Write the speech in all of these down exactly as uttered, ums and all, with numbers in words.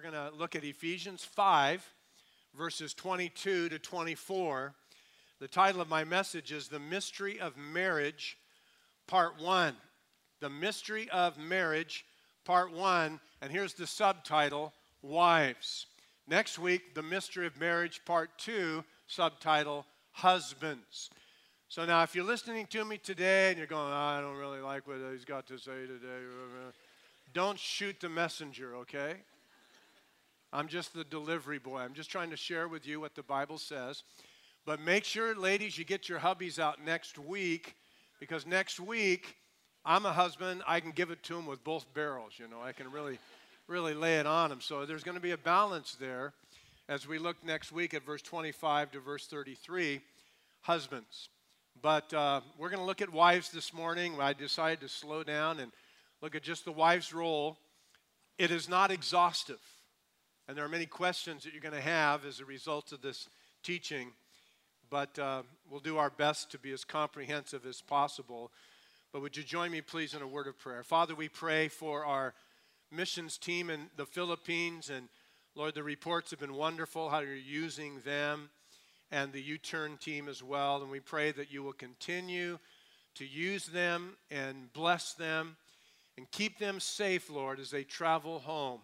We're going to look at Ephesians five, verses twenty-two to twenty-four. The title of my message is The Mystery of Marriage, Part one. The Mystery of Marriage, Part one. And here's the subtitle, Wives. Next week, The Mystery of Marriage, Part two, subtitle, Husbands. So now, if you're listening to me today and you're going, I don't really like what he's got to say today, don't shoot the messenger, okay? I'm just the delivery boy. I'm just trying to share with you what the Bible says. But make sure, ladies, you get your hubbies out next week, because next week, I'm a husband. I can give it to him with both barrels, you know. I can really, really lay it on him. So there's going to be a balance there as we look next week at verse twenty-five to verse thirty-three, husbands. But uh, we're going to look at wives this morning. I decided to slow down and look at just the wife's role. It is not exhaustive. And there are many questions that you're going to have as a result of this teaching. But uh, we'll do our best to be as comprehensive as possible. But would you join me, please, in a word of prayer? Father, we pray for our missions team in the Philippines. And, Lord, the reports have been wonderful, how you're using them, and the U-Turn team as well. And we pray that you will continue to use them and bless them and keep them safe, Lord, as they travel home.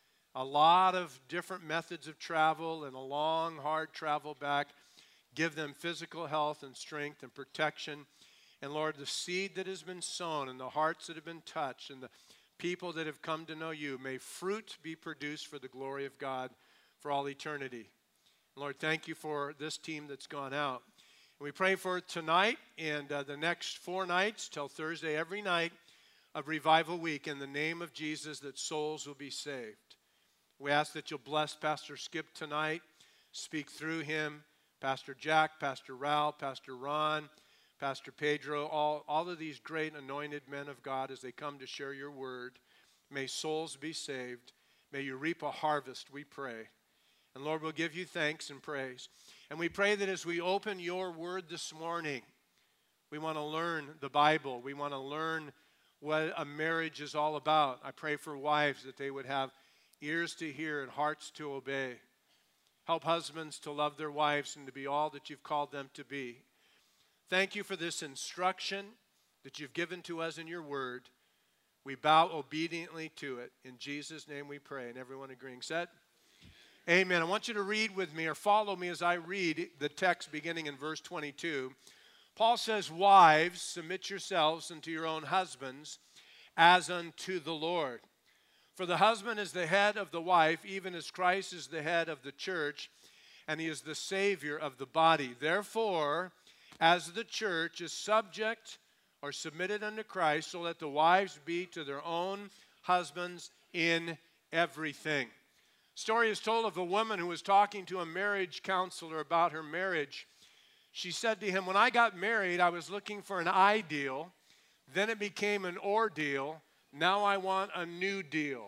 A lot of different methods of travel and a long, hard travel back. Give them physical health and strength and protection. And Lord, the seed that has been sown and the hearts that have been touched and the people that have come to know you, may fruit be produced for the glory of God for all eternity. Lord, thank you for this team that's gone out. And we pray for tonight and uh, the next four nights till Thursday, every night of Revival Week, in the name of Jesus, that souls will be saved. We ask that you'll bless Pastor Skip tonight, speak through him, Pastor Jack, Pastor Raul, Pastor Ron, Pastor Pedro, all, all of these great anointed men of God as they come to share your word. May souls be saved. May you reap a harvest, we pray. And Lord, we'll give you thanks and praise. And we pray that as we open your word this morning, we want to learn the Bible. We want to learn what a marriage is all about. I pray for wives that they would have ears to hear and hearts to obey. Help husbands to love their wives and to be all that you've called them to be. Thank you for this instruction that you've given to us in your word. We bow obediently to it. In Jesus' name we pray. And everyone agreeing said, amen. I want you to read with me or follow me as I read the text beginning in verse twenty-two. Paul says, wives, submit yourselves unto your own husbands as unto the Lord. For the husband is the head of the wife, even as Christ is the head of the church, and he is the Savior of the body. Therefore, as the church is subject or submitted unto Christ, so let the wives be to their own husbands in everything. Story is told of a woman who was talking to a marriage counselor about her marriage. She said to him, when I got married, I was looking for an ideal. Then it became an ordeal. Now I want a new deal.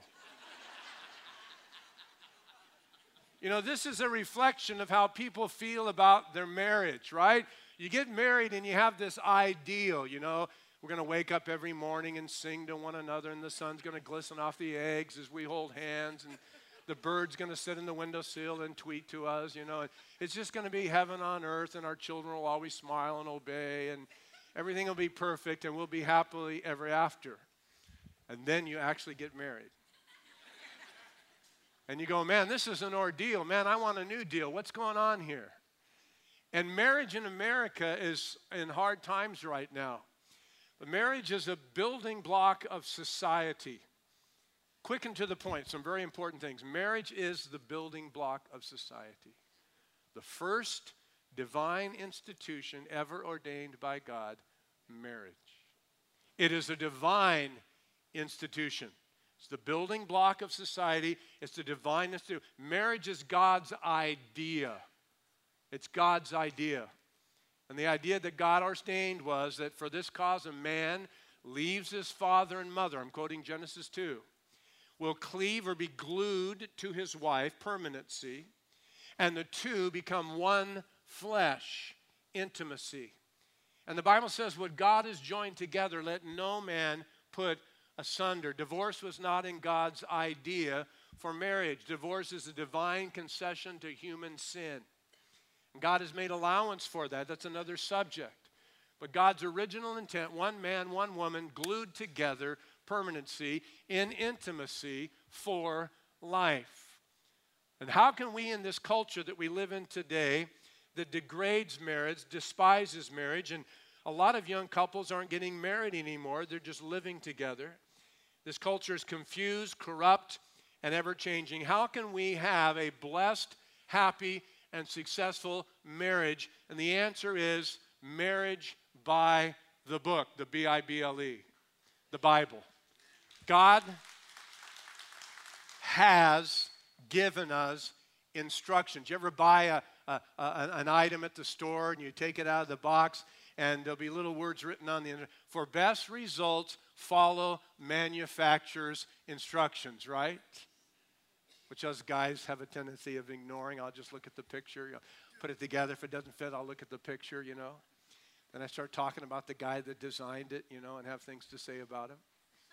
You know, this is a reflection of how people feel about their marriage, right? You get married and you have this ideal, you know. We're going to wake up every morning and sing to one another, and the sun's going to glisten off the eggs as we hold hands, and the bird's going to sit in the windowsill and tweet to us, you know. It's just going to be heaven on earth, and our children will always smile and obey, and everything will be perfect, and we'll be happily ever after. And then you actually get married. And you go, man, this is an ordeal. Man, I want a new deal. What's going on here? And marriage in America is in hard times right now. But marriage is a building block of society. Quick and to the point, some very important things. Marriage is the building block of society. The first divine institution ever ordained by God, marriage. It is a divine institution. It's the building block of society. It's the divine institution. Marriage is God's idea. It's God's idea. And the idea that God ordained was that for this cause a man leaves his father and mother, I'm quoting Genesis two, will cleave or be glued to his wife, permanency, and the two become one flesh, intimacy. And the Bible says what God has joined together, let no man put asunder. Divorce was not in God's idea for marriage. Divorce is a divine concession to human sin. And God has made allowance for that. That's another subject. But God's original intent, one man, one woman, glued together, permanency, in intimacy for life. And how can we, in this culture that we live in today, that degrades marriage, despises marriage, and a lot of young couples aren't getting married anymore, they're just living together. This culture is confused, corrupt, and ever-changing. How can we have a blessed, happy, and successful marriage? And the answer is marriage by the book, the B I B L E, the Bible. God has given us instructions. You ever buy a, a, a, an item at the store and you take it out of the box and there'll be little words written on the end. For best results, follow manufacturer's instructions, right? Which us guys have a tendency of ignoring. I'll just look at the picture, you know, put it together. If it doesn't fit, I'll look at the picture, you know. Then I start talking about the guy that designed it, you know, and have things to say about him.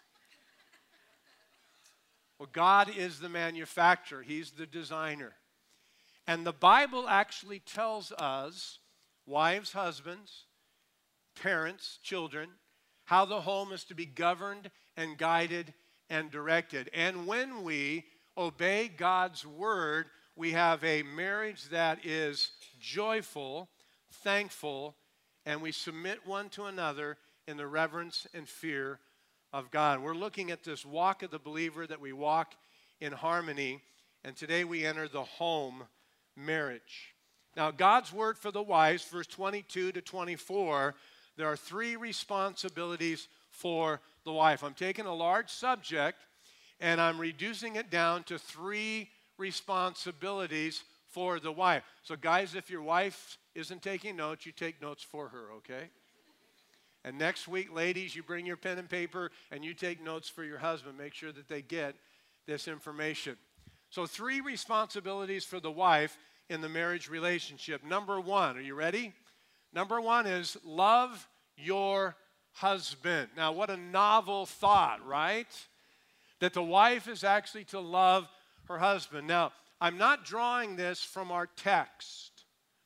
Well, God is the manufacturer. He's the designer. And the Bible actually tells us, wives, husbands, parents, children, how the home is to be governed and guided and directed. And when we obey God's word, we have a marriage that is joyful, thankful, and we submit one to another in the reverence and fear of God. We're looking at this walk of the believer, that we walk in harmony, and today we enter the home marriage. Now, God's word for the wives, verse twenty-two to twenty-four, there are three responsibilities for the wife. I'm taking a large subject and I'm reducing it down to three responsibilities for the wife. So guys, if your wife isn't taking notes, you take notes for her, okay? And next week, ladies, you bring your pen and paper and you take notes for your husband. Make sure that they get this information. So three responsibilities for the wife in the marriage relationship. Number one, are you ready? Number one is love your husband. Now, what a novel thought, right? That the wife is actually to love her husband. Now, I'm not drawing this from our text,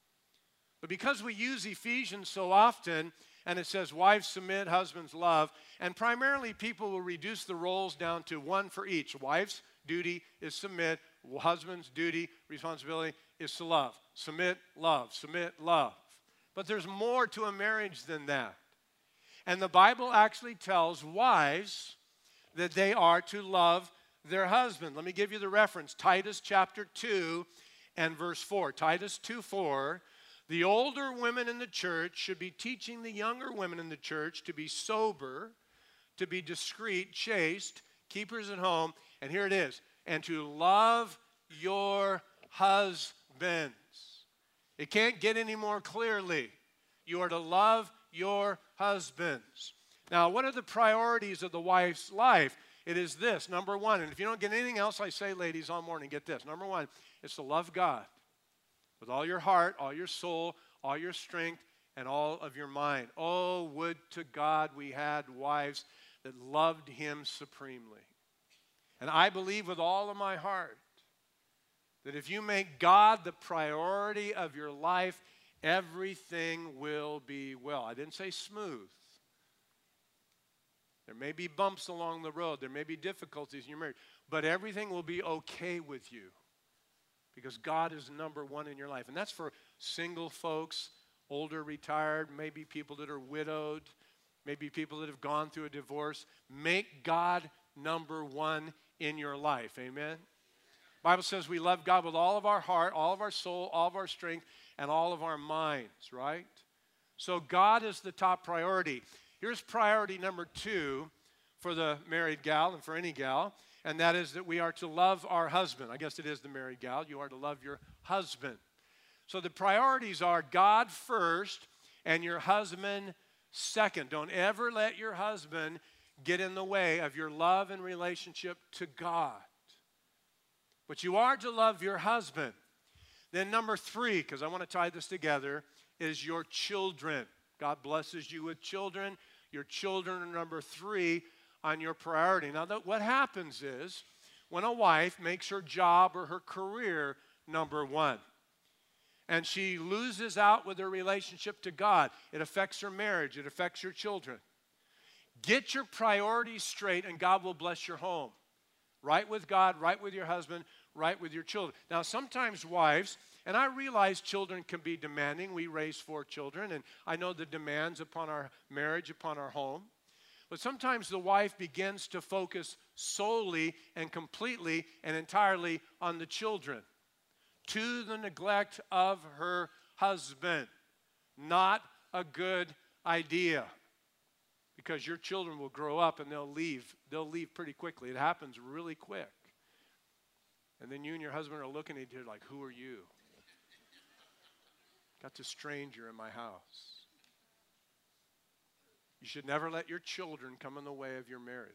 but because we use Ephesians so often, and it says, wives submit, husbands love, and primarily people will reduce the roles down to one for each. Wife's duty is submit, husband's duty, responsibility is to love. Submit, love, submit, love. But there's more to a marriage than that. And the Bible actually tells wives that they are to love their husband. Let me give you the reference. Titus chapter two and verse four. Titus two four. The older women in the church should be teaching the younger women in the church to be sober, to be discreet, chaste, keepers at home. And here it is. And to love your husbands. It can't get any more clearly. You are to love your husbands. Now, what are the priorities of the wife's life? It is this, number one, and if you don't get anything else I say, ladies, all morning, get this. Number one, it's to love God with all your heart, all your soul, all your strength, and all of your mind. Oh, would to God we had wives that loved him supremely. And I believe with all of my heart that if you make God the priority of your life, everything will be well. I didn't say smooth. There may be bumps along the road. There may be difficulties in your marriage. But everything will be okay with you because God is number one in your life. And that's for single folks, older, retired, maybe people that are widowed, maybe people that have gone through a divorce. Make God number one in your life. Amen? The Bible says we love God with all of our heart, all of our soul, all of our strength, and all of our minds, right? So God is the top priority. Here's priority number two for the married gal and for any gal, and that is that we are to love our husband. I guess it is the married gal. You are to love your husband. So the priorities are God first and your husband second. Don't ever let your husband get in the way of your love and relationship to God. But you are to love your husband. Then number three, because I want to tie this together, is your children. God blesses you with children. Your children are number three on your priority. Now, what happens is when a wife makes her job or her career number one. And she loses out with her relationship to God. It affects her marriage. It affects your children. Get your priorities straight and God will bless your home. Right with God, right with your husband, right with your children. Now, sometimes wives, and I realize children can be demanding. We raise four children, and I know the demands upon our marriage, upon our home. But sometimes the wife begins to focus solely and completely and entirely on the children, to the neglect of her husband. Not a good idea, because your children will grow up and they'll leave. They'll leave pretty quickly. It happens really quick. And then you and your husband are looking at each other like, who are you? Got this stranger in my house. You should never let your children come in the way of your marriage.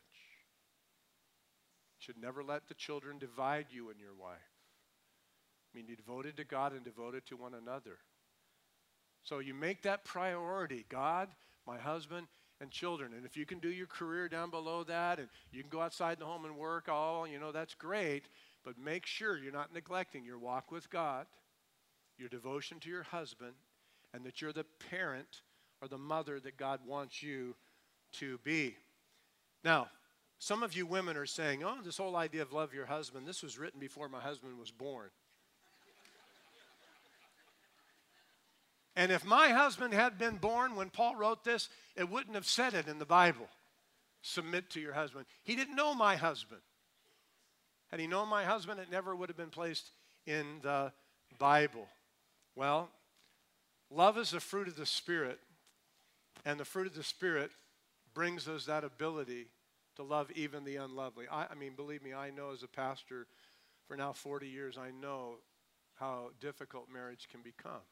You should never let the children divide you and your wife. I mean, be devoted to God and devoted to one another. So you make that priority, God, my husband, and children. And if you can do your career down below that, and you can go outside the home and work, all, you know, that's great. But make sure you're not neglecting your walk with God, your devotion to your husband, and that you're the parent or the mother that God wants you to be. Now, some of you women are saying, oh, this whole idea of love your husband, this was written before my husband was born. And if my husband had been born when Paul wrote this, it wouldn't have said it in the Bible. Submit to your husband. He didn't know my husband. Had he known my husband, it never would have been placed in the Bible. Well, love is the fruit of the Spirit, and the fruit of the Spirit brings us that ability to love even the unlovely. I, I mean, believe me, I know as a pastor for now forty years, I know how difficult marriage can become.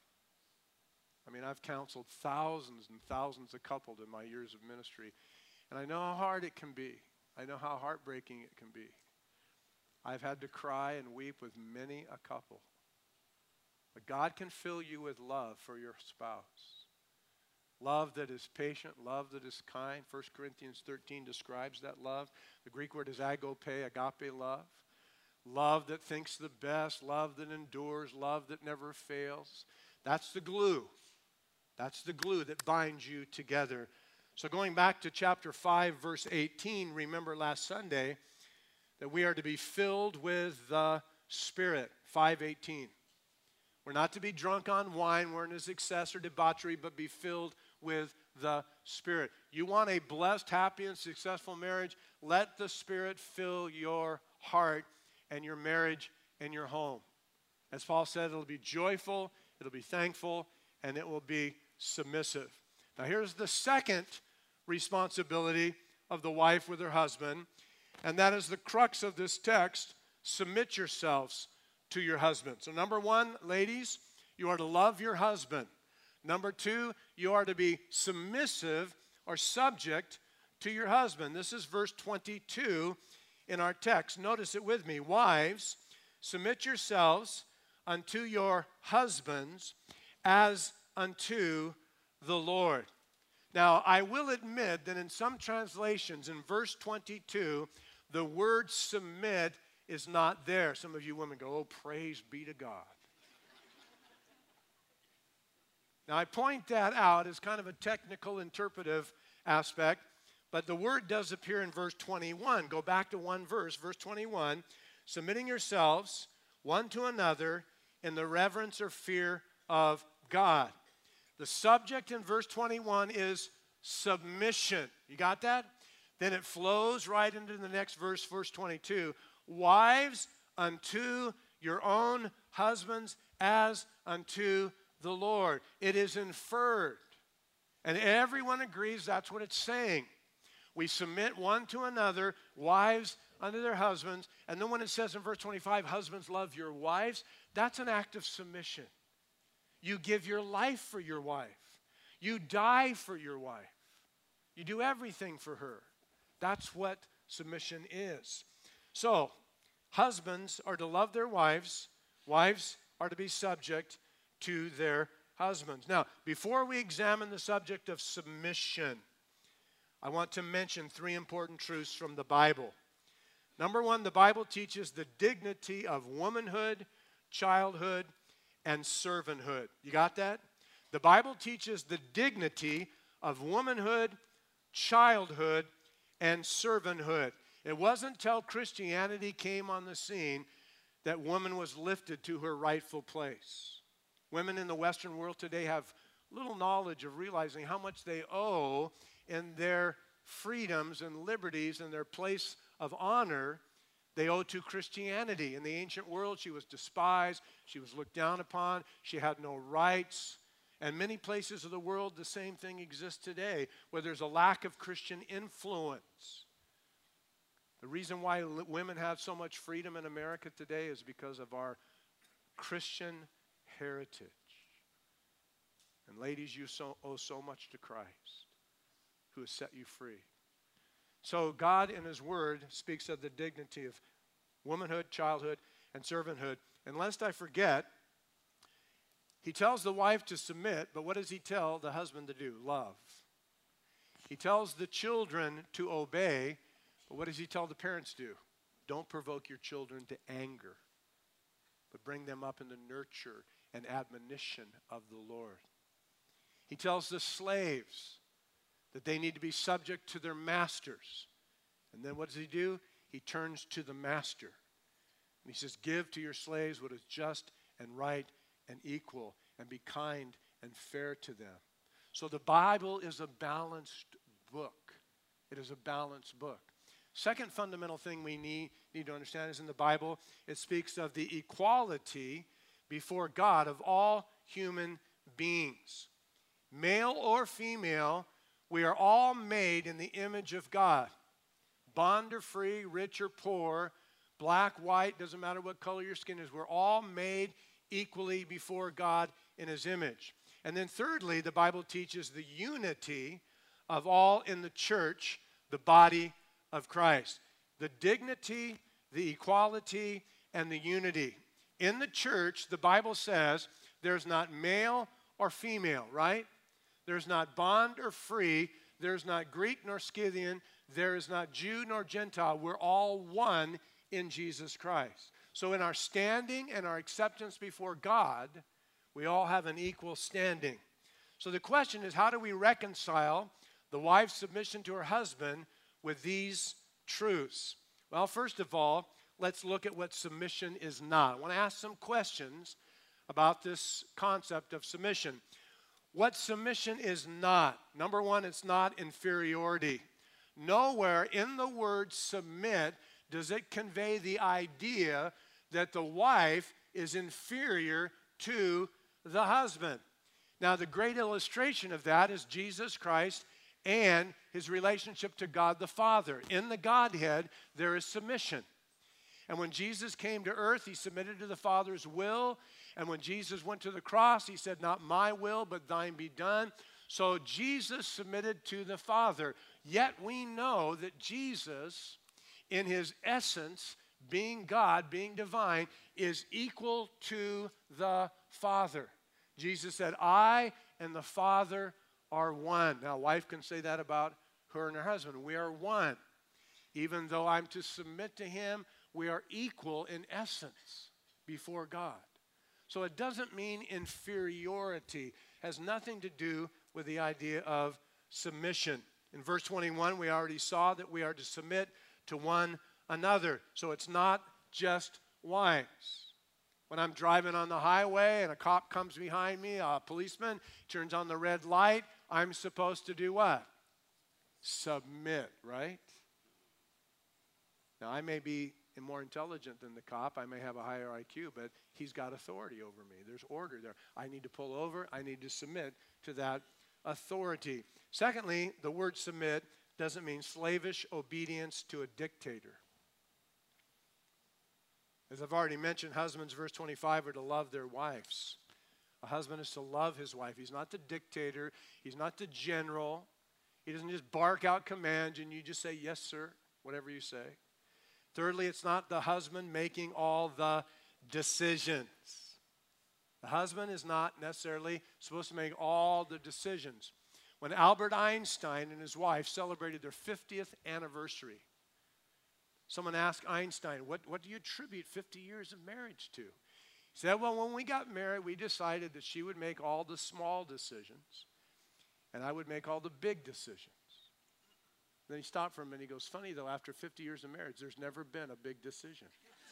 I mean, I've counseled thousands and thousands of couples in my years of ministry, and I know how hard it can be. I know how heartbreaking it can be. I've had to cry and weep with many a couple. But God can fill you with love for your spouse. Love that is patient, love that is kind. First Corinthians thirteen describes that love. The Greek word is agape, agape love. Love that thinks the best, love that endures, love that never fails. That's the glue. That's the glue that binds you together. So going back to chapter five, verse eighteen, remember last Sunday that we are to be filled with the Spirit, five eighteen. We're not to be drunk on wine, we're in his excess or debauchery, but be filled with the Spirit. You want a blessed, happy, and successful marriage? Let the Spirit fill your heart and your marriage and your home. As Paul said, it'll be joyful, it'll be thankful, and it will be submissive. Now here's the second responsibility of the wife with her husband, and that is the crux of this text: submit yourselves to your husband. So number one, ladies, you are to love your husband. Number two, you are to be submissive or subject to your husband. This is verse twenty-two in our text. Notice it with me. Wives, submit yourselves unto your husbands as unto the Lord. Now, I will admit that in some translations, in verse twenty-two, the word submit is not there. Some of you women go, oh, praise be to God. Now, I point that out as kind of a technical interpretive aspect, but the word does appear in verse twenty-one. Go back to one verse, verse twenty-one. Submitting yourselves one to another in the reverence or fear of God. The subject in verse twenty-one is submission. You got that? Then it flows right into the next verse, verse twenty-two. Wives, unto your own husbands as unto the Lord. It is inferred. And everyone agrees that's what it's saying. We submit one to another, wives unto their husbands. And then when it says in verse twenty-five, husbands love your wives, that's an act of submission. You give your life for your wife. You die for your wife. You do everything for her. That's what submission is. So, husbands are to love their wives. Wives are to be subject to their husbands. Now, before we examine the subject of submission, I want to mention three important truths from the Bible. Number one, the Bible teaches the dignity of womanhood, childhood, and servanthood. You got that? The Bible teaches the dignity of womanhood, childhood, and servanthood. It wasn't until Christianity came on the scene that woman was lifted to her rightful place. Women in the Western world today have little knowledge of realizing how much they owe in their freedoms and liberties and their place of honor they owe to Christianity. In the ancient world, she was despised, she was looked down upon, she had no rights. And many places of the world, the same thing exists today, where there's a lack of Christian influence. The reason why women have so much freedom in America today is because of our Christian heritage. And ladies, you so, owe so much to Christ, who has set you free. So God in His Word speaks of the dignity of womanhood, childhood, and servanthood. And lest I forget, He tells the wife to submit, but what does He tell the husband to do? Love. He tells the children to obey, but what does He tell the parents to do? Don't provoke your children to anger, but bring them up in the nurture and admonition of the Lord. He tells the slaves that they need to be subject to their masters. And then what does He do? He turns to the master. And He says, give to your slaves what is just and right and equal, and be kind and fair to them. So the Bible is a balanced book. It is a balanced book. Second fundamental thing we need, need to understand is in the Bible, it speaks of the equality before God of all human beings. Male or female, we are all made in the image of God. Bond or free, rich or poor, black, white, doesn't matter what color your skin is. We're all made equally before God in His image. And then thirdly, the Bible teaches the unity of all in the church, the body of Christ. The dignity, the equality, and the unity. In the church, the Bible says there's not male or female, right? There's not bond or free. There's not Greek nor Scythian. There is not Jew nor Gentile. We're all one in Jesus Christ. So in our standing and our acceptance before God, we all have an equal standing. So the question is, how do we reconcile the wife's submission to her husband with these truths? Well, first of all, let's look at what submission is not. I want to ask some questions about this concept of submission. What submission is not? Number one, it's not inferiority. Nowhere in the word submit does it convey the idea that the wife is inferior to the husband. Now, the great illustration of that is Jesus Christ and His relationship to God the Father. In the Godhead, there is submission. And when Jesus came to earth, He submitted to the Father's will. And when Jesus went to the cross, He said, not my will, but thine be done. So Jesus submitted to the Father. Yet we know that Jesus, in His essence, being God, being divine, is equal to the Father. Jesus said, I and the Father are one. Now, a wife can say that about her and her husband. We are one. Even though I'm to submit to Him, we are equal in essence before God. So it doesn't mean inferiority. It has nothing to do with the idea of submission. In verse twenty-one, we already saw that we are to submit to one another. So it's not just wives. When I'm driving on the highway and a cop comes behind me, a policeman turns on the red light, I'm supposed to do what? Submit, right? Now, I may be more intelligent than the cop. I may have a higher I Q, but he's got authority over me. There's order there. I need to pull over. I need to submit to that authority. Secondly, the word submit doesn't mean slavish obedience to a dictator. As I've already mentioned, husbands, verse twenty-five, are to love their wives. A husband is to love his wife. He's not the dictator. He's not the general. He doesn't just bark out commands and you just say, yes, sir, whatever you say. Thirdly, it's not the husband making all the decisions. The husband is not necessarily supposed to make all the decisions. When Albert Einstein and his wife celebrated their fiftieth anniversary, Someone asked Einstein, what, what do you attribute fifty years of marriage to? He said, well, when we got married, we decided that she would make all the small decisions, and I would make all the big decisions. Then he stopped for a minute. He goes, funny, though, after fifty years of marriage, there's never been a big decision.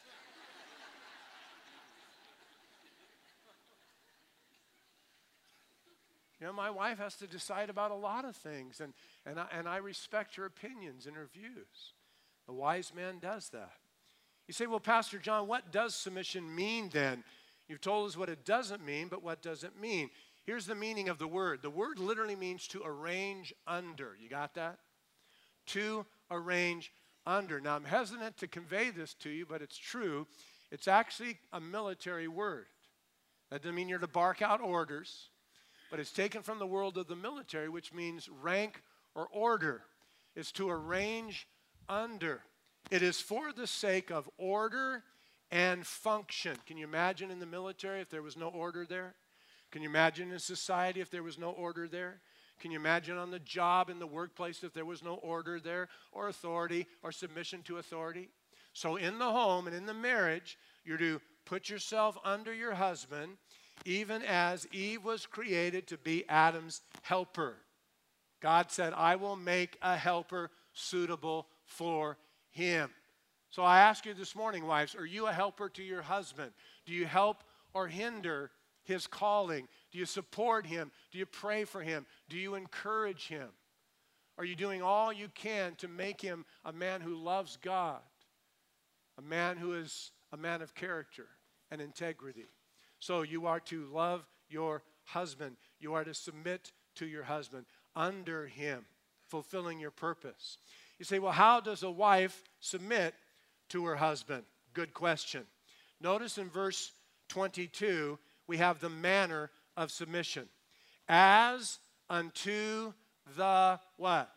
You know, my wife has to decide about a lot of things, and, and, I, and I respect her opinions and her views. The wise man does that. You say, well, Pastor John, what does submission mean then? You've told us what it doesn't mean, but what does it mean? Here's the meaning of the word. The word literally means to arrange under. You got that? To arrange under. Now, I'm hesitant to convey this to you, but it's true. It's actually a military word. That doesn't mean you're to bark out orders, but it's taken from the world of the military, which means rank or order. It's to arrange under. It is for the sake of order and function. Can you imagine in the military if there was no order there? Can you imagine in society if there was no order there? Can you imagine on the job, in the workplace, if there was no order there, or authority, or submission to authority? So in the home and in the marriage, you're to put yourself under your husband, even as Eve was created to be Adam's helper. God said, I will make a helper suitable for him. So I ask you this morning, wives, are you a helper to your husband? Do you help or hinder his calling? Do you support him? Do you pray for him? Do you encourage him? Are you doing all you can to make him a man who loves God, a man who is a man of character and integrity? So you are to love your husband. You are to submit to your husband, under him, fulfilling your purpose. You say, well, how does a wife submit to her husband? Good question. Notice in verse twenty-two, we have the manner of submission. As unto the what?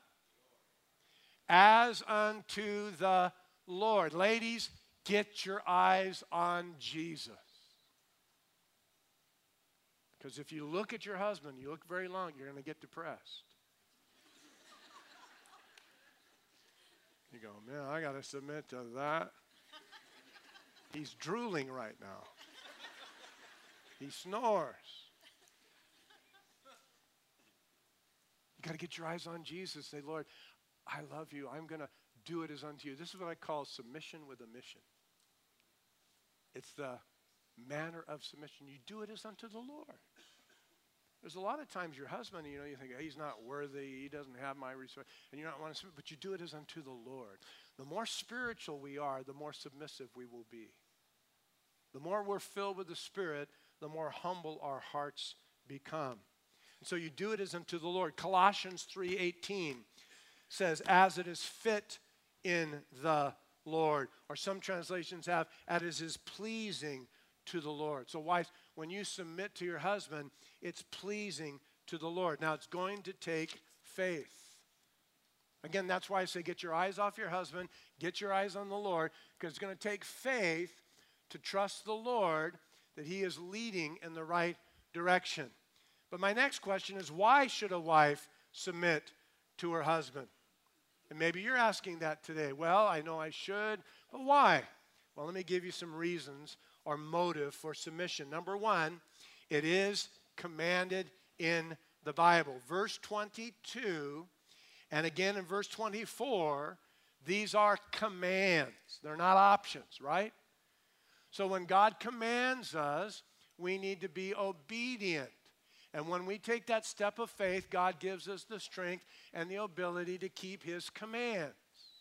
As unto the Lord. Ladies, get your eyes on Jesus. Because if you look at your husband, you look very long, you're going to get depressed. You go, man, I got to submit to that. He's drooling right now. He snores. You got to get your eyes on Jesus. Say, Lord, I love you. I'm going to do it as unto you. This is what I call submission with a mission. It's the manner of submission. You do it as unto the Lord. There's a lot of times your husband, you know, you think, hey, he's not worthy, he doesn't have my respect, and you don't want to submit, but you do it as unto the Lord. The more spiritual we are, the more submissive we will be. The more we're filled with the Spirit, the more humble our hearts become. And so you do it as unto the Lord. Colossians three eighteen says, as it is fit in the Lord. Or some translations have, as it is pleasing to the Lord. So wives, when you submit to your husband, it's pleasing to the Lord. Now, it's going to take faith. Again, that's why I say get your eyes off your husband, get your eyes on the Lord, because it's going to take faith to trust the Lord that he is leading in the right direction. But my next question is, why should a wife submit to her husband? And maybe you're asking that today. Well, I know I should, but why? Well, let me give you some reasons or motive for submission. Number one, it is commanded in the Bible. Verse twenty-two, and again in verse twenty-four, these are commands. They're not options, right? So when God commands us, we need to be obedient. And when we take that step of faith, God gives us the strength and the ability to keep his commands.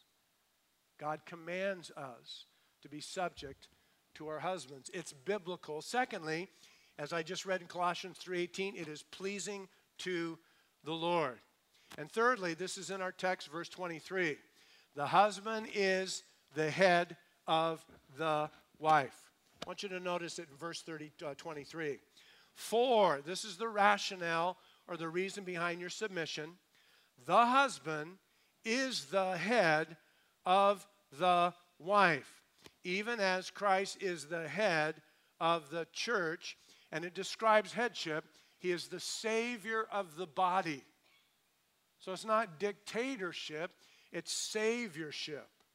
God commands us to be subject to our husbands. It's biblical. Secondly, as I just read in Colossians three eighteen, it is pleasing to the Lord. And thirdly, this is in our text, verse twenty-three. The husband is the head of the wife. I want you to notice it in verse thirty, uh, twenty-three. For, this is the rationale or the reason behind your submission, the husband is the head of the wife, even as Christ is the head of the church. And it describes headship. He is the Savior of the body. So it's not dictatorship, it's saviorship.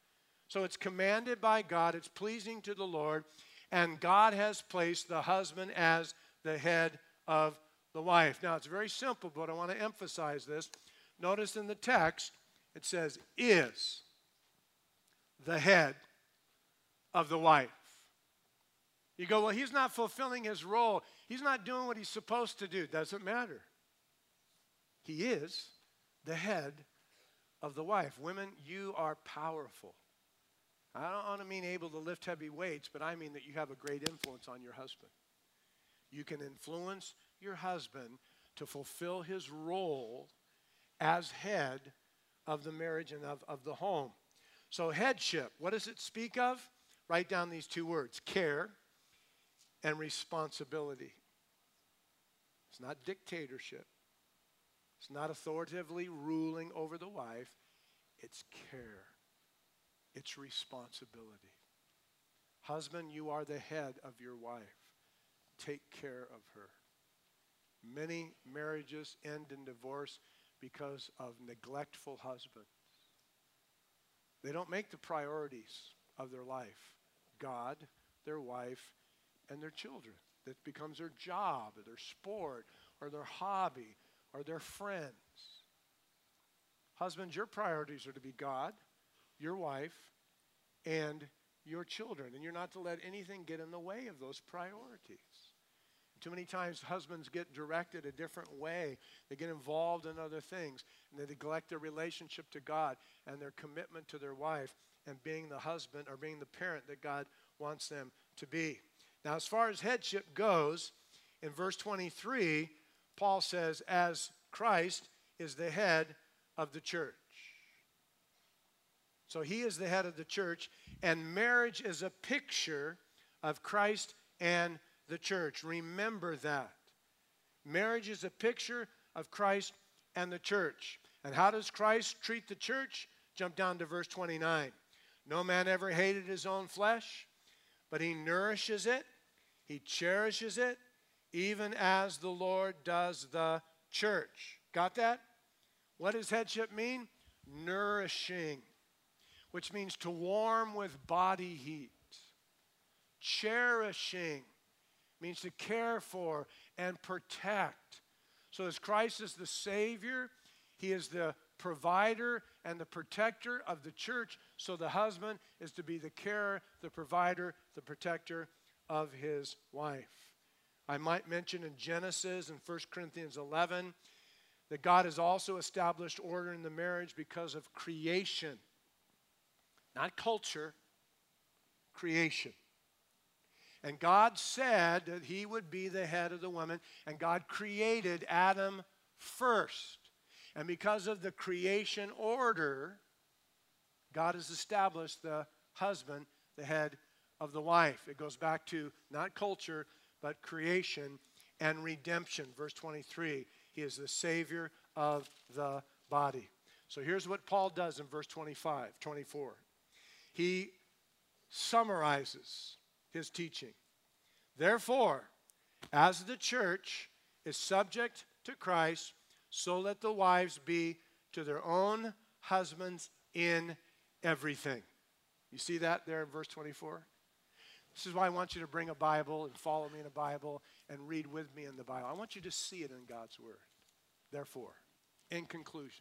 So it's commanded by God, it's pleasing to the Lord, and God has placed the husband as the head of the wife. Now, it's very simple, but I want to emphasize this. Notice in the text, it says, is the head of the wife. You go, well, he's not fulfilling his role. He's not doing what he's supposed to do. Doesn't matter. He is the head of the wife. Women, you are powerful. I don't want to mean able to lift heavy weights, but I mean that you have a great influence on your husband. You can influence your husband to fulfill his role as head of the marriage and of, of the home. So headship, what does it speak of? Write down these two words, care and responsibility. It's not dictatorship. It's not authoritatively ruling over the wife. It's care. It's responsibility. Husband, you are the head of your wife. Take care of her. Many marriages end in divorce because of neglectful husbands. They don't make the priorities of their life God, their wife, and their children. That becomes their job or their sport or their hobby or their friends. Husbands, your priorities are to be God, your wife, and your children. And you're not to let anything get in the way of those priorities. Too many times husbands get directed a different way. They get involved in other things, and they neglect their relationship to God and their commitment to their wife and being the husband or being the parent that God wants them to be. Now, as far as headship goes, in verse twenty-three, Paul says, as Christ is the head of the church. So he is the head of the church, and marriage is a picture of Christ and the church. Remember that. Marriage is a picture of Christ and the church. And how does Christ treat the church? Jump down to verse twenty-nine. No man ever hated his own flesh, but he nourishes it, he cherishes it, even as the Lord does the church. Got that? What does headship mean? Nourishing, which means to warm with body heat. Cherishing means to care for and protect. So as Christ is the Savior, he is the provider and the protector of the church. So the husband is to be the carer, the provider, the protector of his wife. I might mention in Genesis and First Corinthians eleven that God has also established order in the marriage because of creation. Not culture, creation. And God said that he would be the head of the woman, and God created Adam first. And because of the creation order, God has established the husband, the head of the wife. It goes back to not culture, but creation and redemption. Verse twenty-three, he is the Savior of the body. So here's what Paul does in verse twenty-five, twenty-four. He summarizes his teaching. Therefore, as the church is subject to Christ, so let the wives be to their own husbands in everything. You see that there in verse twenty-four? This is why I want you to bring a Bible and follow me in a Bible and read with me in the Bible. I want you to see it in God's Word. Therefore, in conclusion,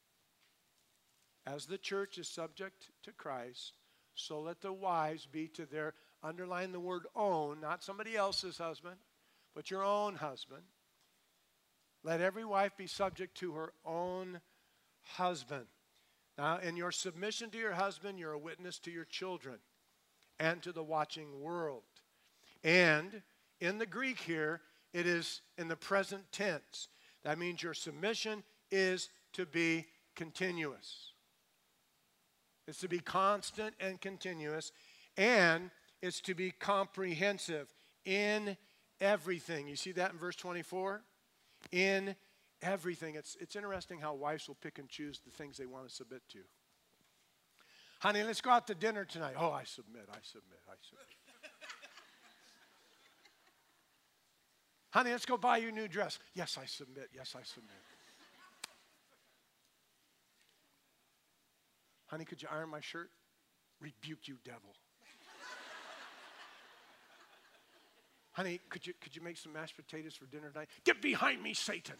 as the church is subject to Christ, so let the wives be to their, underline the word own, not somebody else's husband, but your own husband. Let every wife be subject to her own husband. Now, in your submission to your husband, you're a witness to your children and to the watching world. And in the Greek here, it is in the present tense. That means your submission is to be continuous. It's to be constant and continuous, and it's to be comprehensive in everything. You see that in verse twenty-four? In everything. It's, it's interesting how wives will pick and choose the things they want to submit to. Honey, let's go out to dinner tonight. Oh, I submit, I submit, I submit. Honey, let's go buy you a new dress. Yes, I submit, yes, I submit. Honey, could you iron my shirt? Rebuke you, devil. Honey, could you, could you make some mashed potatoes for dinner tonight? Get behind me, Satan.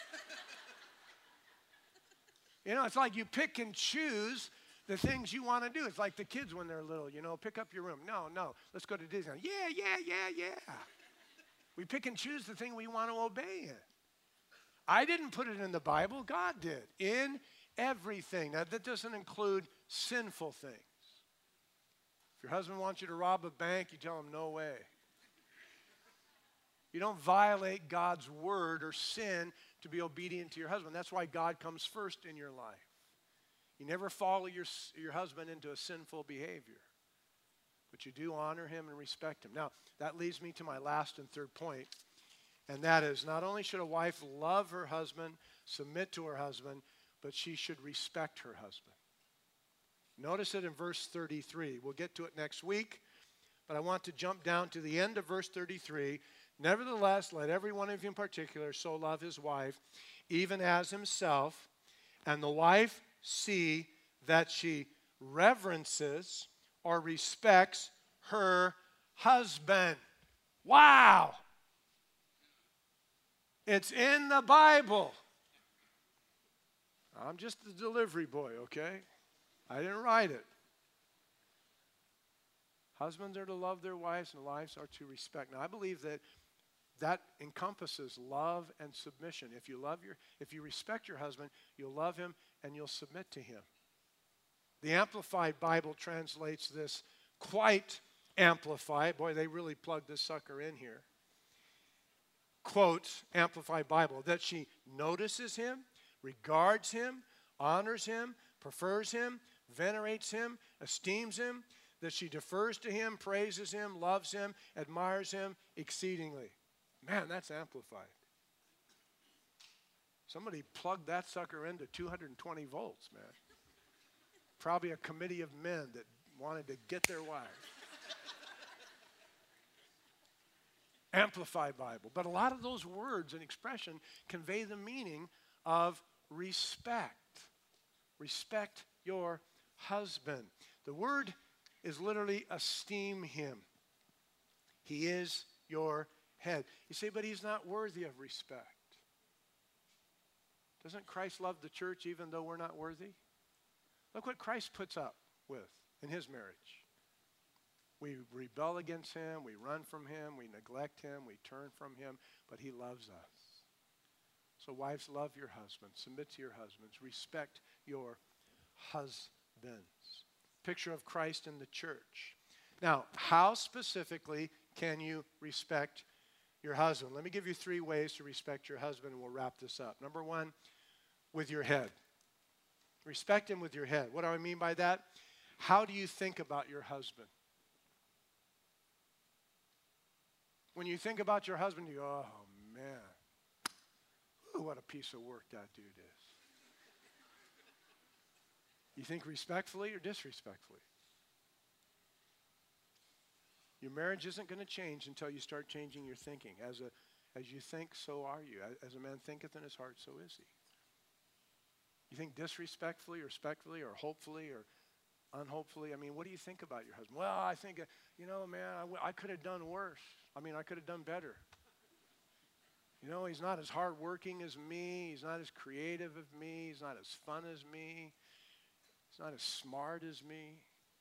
You know, it's like you pick and choose the things you want to do. It's like the kids when they're little, you know, pick up your room. No, no, let's go to Disneyland. Yeah, yeah, yeah, yeah. We pick and choose the thing we want to obey in. I didn't put it in the Bible. God did. In everything. Now, that doesn't include sinful things. If your husband wants you to rob a bank, you tell him, no way. You don't violate God's word or sin to be obedient to your husband. That's why God comes first in your life. You never follow your, your husband into a sinful behavior. But you do honor him and respect him. Now, that leads me to my last and third point. And that is, not only should a wife love her husband, submit to her husband, but she should respect her husband. Notice it in verse thirty-three. We'll get to it next week, but I want to jump down to the end of verse thirty-three. Nevertheless, let every one of you in particular so love his wife, even as himself, and the wife see that she reverences or respects her husband. Wow! It's in the Bible. I'm just the delivery boy, okay? I didn't write it. Husbands are to love their wives, and wives are to respect. Now, I believe that that encompasses love and submission. If you love your, if you respect your husband, you'll love him and you'll submit to him. The Amplified Bible translates this quite amplified. Boy, they really plugged this sucker in here. Quotes, Amplified Bible, that she notices him, regards him, honors him, prefers him, venerates him, esteems him, that she defers to him, praises him, loves him, admires him exceedingly. Man, that's amplified. Somebody plugged that sucker into two hundred twenty volts, man. Probably a committee of men that wanted to get their wives. Amplified Bible. But a lot of those words and expression convey the meaning of respect. Respect your husband. The word is literally esteem him. He is your head. You say, but he's not worthy of respect. Doesn't Christ love the church even though we're not worthy? Look what Christ puts up with in his marriage. We rebel against him, we run from him, we neglect him, we turn from him, but he loves us. So wives, love your husbands, submit to your husbands, respect your husbands. Picture of Christ in the church. Now, how specifically can you respect your husband? Let me give you three ways to respect your husband, and we'll wrap this up. Number one, with your head. Respect him with your head. What do I mean by that? How do you think about your husband? When you think about your husband, you go, oh, man. Ooh, what a piece of work that dude is. You think respectfully or disrespectfully? Your marriage isn't going to change until you start changing your thinking. As, a, as you think, so are you. As a man thinketh in his heart, so is he. You think disrespectfully or respectfully or hopefully or unhopefully? I mean, what do you think about your husband? Well, I think, uh, you know, man, I, w- I could have done worse. I mean, I could have done better. You know, he's not as hardworking as me. He's not as creative as me. He's not as fun as me. He's not as smart as me.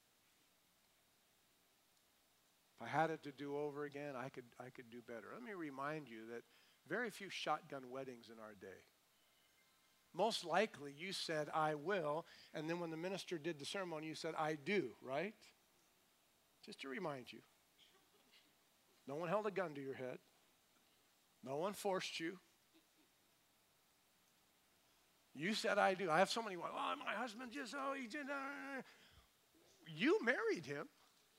If I had it to do over again, I could, I could do better. Let me remind you that very few shotgun weddings in our day. Most likely you said, I will, and then when the minister did the ceremony, you said, I do, right? Just to remind you. No one held a gun to your head. No one forced you. You said, I do. I have so many, oh, my husband just, oh, he did. Uh. You married him.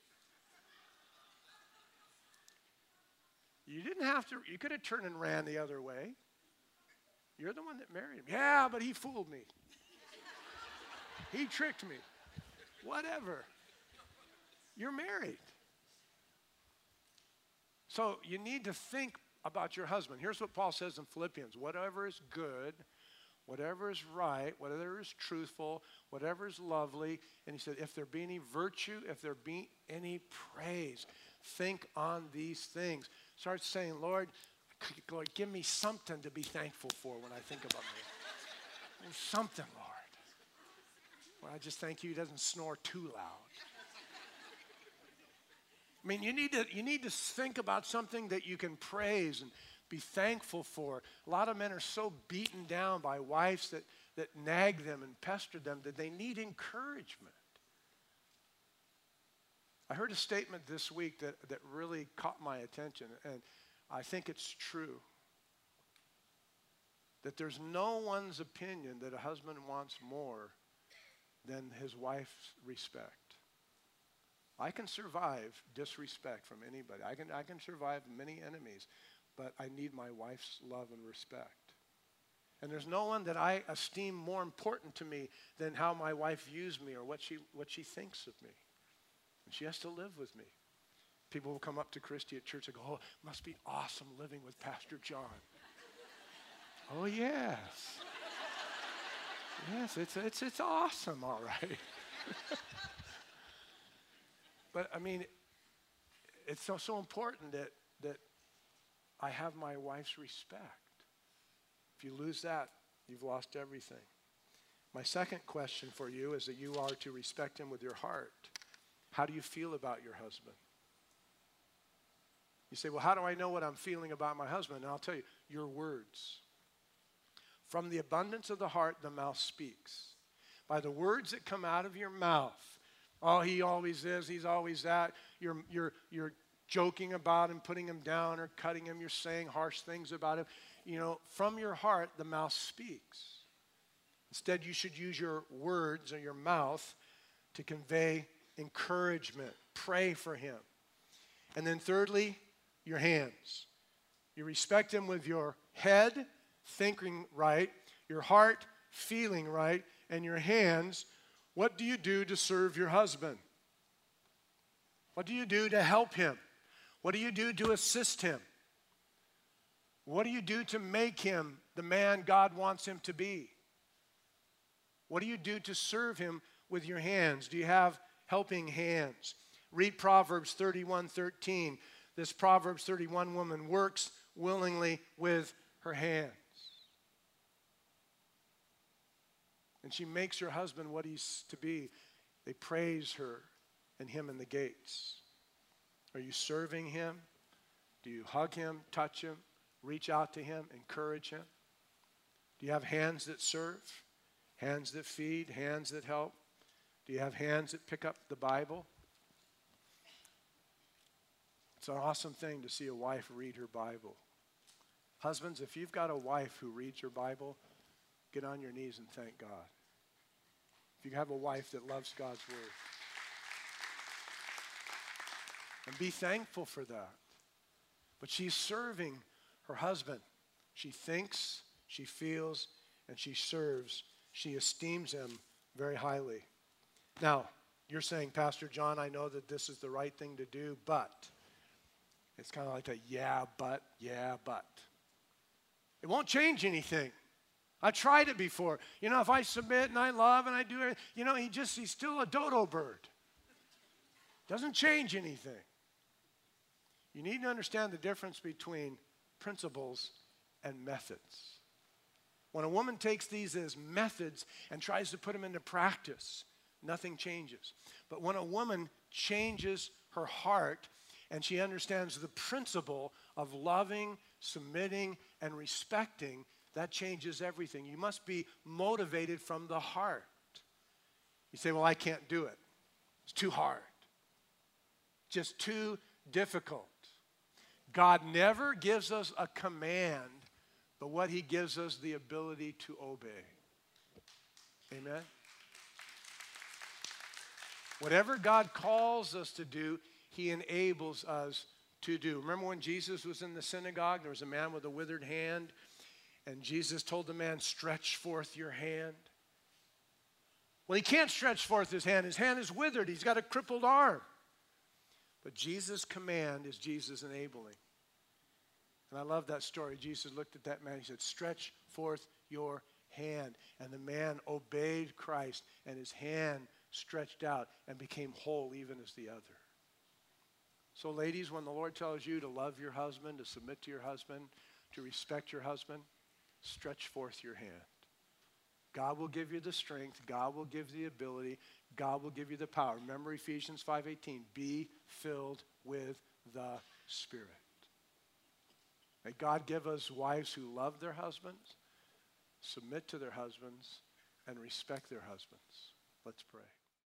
You didn't have to, you could have turned and ran the other way. You're the one that married him. Yeah, but he fooled me. He tricked me. Whatever. You're married. So you need to think about your husband. Here's what Paul says in Philippians. Whatever is good, whatever is right, whatever is truthful, whatever is lovely. And he said, if there be any virtue, if there be any praise, think on these things. Start saying, Lord, Lord, give me something to be thankful for when I think about me. Something, Lord. Well, I just thank you he doesn't snore too loud. I mean, you need to you need to think about something that you can praise and be thankful for. A lot of men are so beaten down by wives that, that nag them and pester them that they need encouragement. I heard a statement this week that, that really caught my attention, and I think it's true. That there's no one's opinion that a husband wants more than his wife's respect. I can survive disrespect from anybody. I can, I can survive many enemies, but I need my wife's love and respect. And there's no one that I esteem more important to me than how my wife views me or what she, what she thinks of me. And she has to live with me. People will come up to Christy at church and go, oh, it must be awesome living with Pastor John. Oh, yes. Yes, it's, it's, it's awesome, all right. But, I mean, it's so, so important that, that I have my wife's respect. If you lose that, you've lost everything. My second question for you is that you are to respect him with your heart. How do you feel about your husband? You say, well, how do I know what I'm feeling about my husband? And I'll tell you, your words. From the abundance of the heart, the mouth speaks. By the words that come out of your mouth, oh, he always is, he's always that. You're, you're, you're joking about him, putting him down or cutting him. You're saying harsh things about him. You know, from your heart, the mouth speaks. Instead, you should use your words or your mouth to convey encouragement. Pray for him. And then thirdly, your hands. You respect him with your head, thinking right, your heart, feeling right, and your hands. What do you do to serve your husband? What do you do to help him? What do you do to assist him? What do you do to make him the man God wants him to be? What do you do to serve him with your hands? Do you have helping hands? Read Proverbs thirty-one thirteen. This Proverbs thirty-one woman works willingly with her hands. And she makes her husband what he's to be. They praise her and him in the gates. Are you serving him? Do you hug him, touch him, reach out to him, encourage him? Do you have hands that serve? Hands that feed? Hands that help? Do you have hands that pick up the Bible? It's an awesome thing to see a wife read her Bible. Husbands, if you've got a wife who reads her Bible, get on your knees and thank God. If you have a wife that loves God's word. And be thankful for that. But she's serving her husband. She thinks, she feels, and she serves. She esteems him very highly. Now, you're saying, Pastor John, I know that this is the right thing to do, but it's kind of like a yeah, but, yeah, but. It won't change anything. I've tried it before. You know, if I submit and I love and I do it, you know, he just, he's still a dodo bird. Doesn't change anything. You need to understand the difference between principles and methods. When a woman takes these as methods and tries to put them into practice, nothing changes. But when a woman changes her heart and she understands the principle of loving, submitting, and respecting, that changes everything. You must be motivated from the heart. You say, well, I can't do it. It's too hard. Just too difficult. God never gives us a command, but what he gives us the ability to obey. Amen? Whatever God calls us to do, he enables us to do. Remember when Jesus was in the synagogue, there was a man with a withered hand, and Jesus told the man, stretch forth your hand. Well, he can't stretch forth his hand. His hand is withered. He's got a crippled arm. But Jesus' command is Jesus enabling. And I love that story. Jesus looked at that man. He said, stretch forth your hand. And the man obeyed Christ, and his hand stretched out and became whole even as the other. So ladies, when the Lord tells you to love your husband, to submit to your husband, to respect your husband, stretch forth your hand. God will give you the strength. God will give the ability. God will give you the power. Remember Ephesians five eighteen, be filled with the Spirit. May God give us wives who love their husbands, submit to their husbands, and respect their husbands. Let's pray.